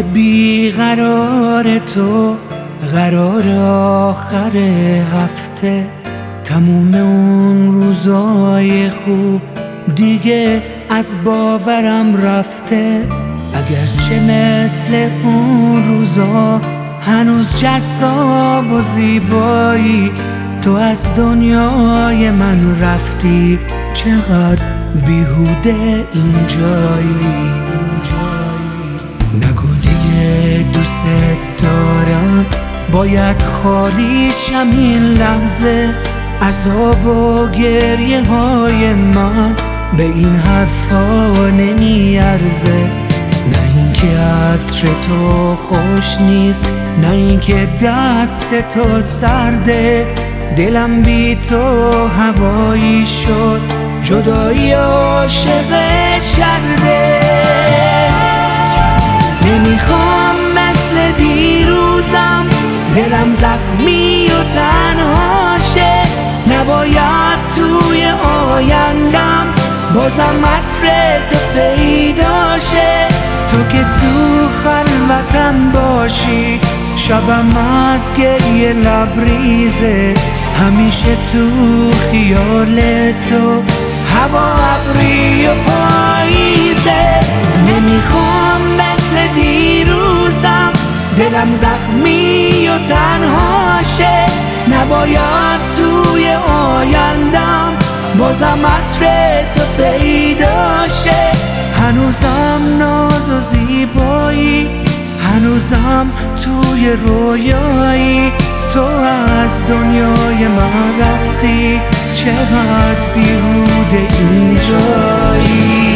روزای بیقرار تو، قرار آخر هفته، تموم اون روزای خوب دیگه از باورم رفته. اگرچه مثل اون روزا هنوز جذاب و زیبایی، تو از دنیای من رفتی، چقدر بیهوده اینجایی. نگو دیگه دوست دارم، باید خالی شم این لحظه. عذاب و گریه های من به این حرفا نمیارزه. نه اینکه عطر تو خوش نیست، نه اینکه دست تو سرده، دلم بی تو هوایی شد، جدایی عاشقش کرده. نمیخوام مثل دیروزم دلم زخمی و تنها شه، نباید توی آیندم بازم عطر تو پیدا شه. تو که تو خلوتم باشی، شبم از گریه لبریزه، همیشه تو خیال تو هوا ابری و پاییزه. نمیخوام مثل دیروزم دلم زخمی و تنها شه، نباید توی آیندم بازم عطر تو پیدا شه. هنوزم ناز و زیبایی، هنوزم توی رویایی، تو از دنیای من رفتی، چقدر بیهوده اینجایی.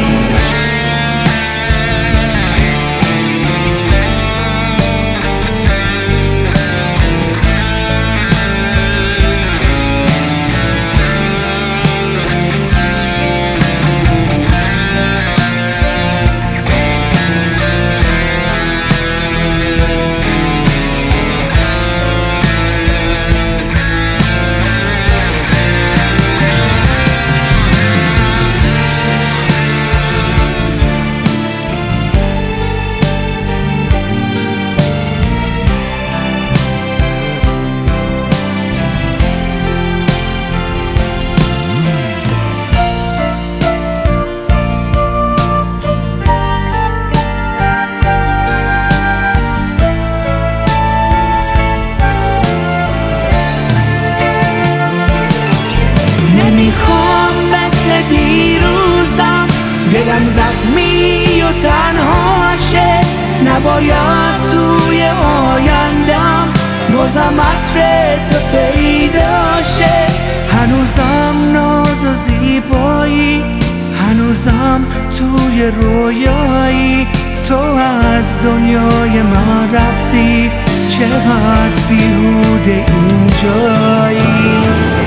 نمیخوام مثل دیروزم دلم زخمی و تنها شه، نباید توی آیندم بازم عطر تو پیدا شه. هنوزم ناز و زیبایی، هنوزم توی رویایی، تو از دنیای من رفتی، چقدر بیهوده اینجایی.